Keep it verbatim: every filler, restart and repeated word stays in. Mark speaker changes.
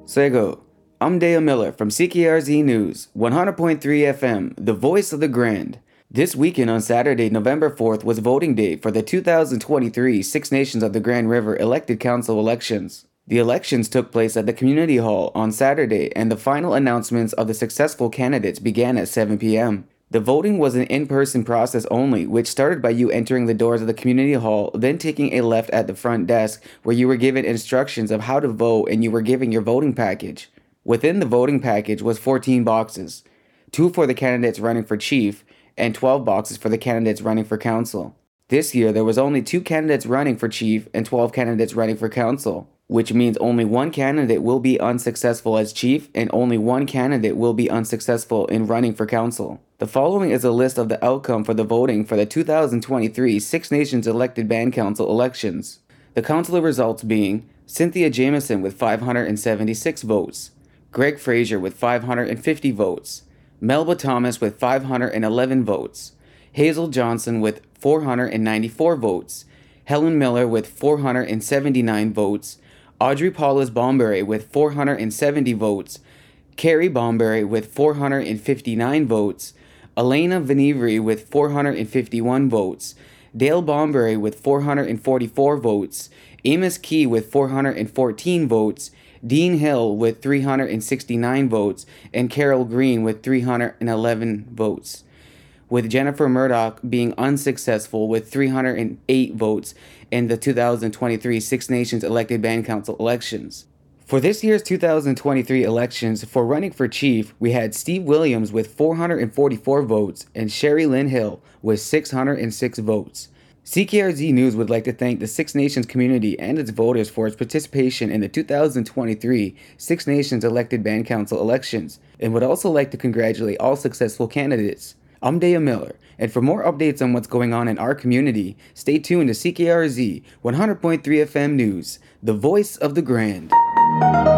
Speaker 1: Sego, I'm Dale Miller from C K R Z News, one hundred point three F M, the voice of the Grand. This weekend on Saturday, November fourth, was voting day for the two thousand twenty-three Six Nations of the Grand River Elected Council elections. The elections took place at the Community Hall on Saturday, and the final announcements of the successful candidates began at seven p m The voting was an in-person process only, which started by you entering the doors of the community hall, then taking a left at the front desk where you were given instructions of how to vote and you were given your voting package. Within the voting package was fourteen boxes, two for the candidates running for chief and twelve boxes for the candidates running for council. This year there was only two candidates running for chief and twelve candidates running for council, which means only one candidate will be unsuccessful as chief and only one candidate will be unsuccessful in running for council. The following is a list of the outcome for the voting for the two thousand twenty-three Six Nations Elected Band Council elections. The councilor results being Cynthia Jameson with five hundred seventy-six votes, Greg Frazier with five hundred fifty votes, Melba Thomas with five hundred eleven votes, Hazel Johnson with four hundred ninety-four votes, Helen Miller with four hundred seventy-nine votes, Audrey Paulus Bomberry with four hundred seventy votes, Carrie Bomberry with four hundred fifty-nine votes, Elena Venivri with four hundred fifty-one votes, Dale Bomberry with four hundred forty-four votes, Amos Key with four hundred fourteen votes, Dean Hill with three hundred sixty-nine votes, and Carol Green with three hundred eleven votes, with Jennifer Murdoch being unsuccessful with three hundred eight votes in the two thousand twenty-three Six Nations Elected Band Council elections. For this year's two thousand twenty-three elections, for running for chief, we had Steve Williams with four hundred forty-four votes and Sherry Lynn Hill with six hundred six votes. C K R Z News would like to thank the Six Nations community and its voters for its participation in the two thousand twenty-three Six Nations Elected Band Council elections, and would also like to congratulate all successful candidates. I'm Daya Miller, and for more updates on what's going on in our community, stay tuned to C K R Z one hundred point three F M News, the voice of the Grand.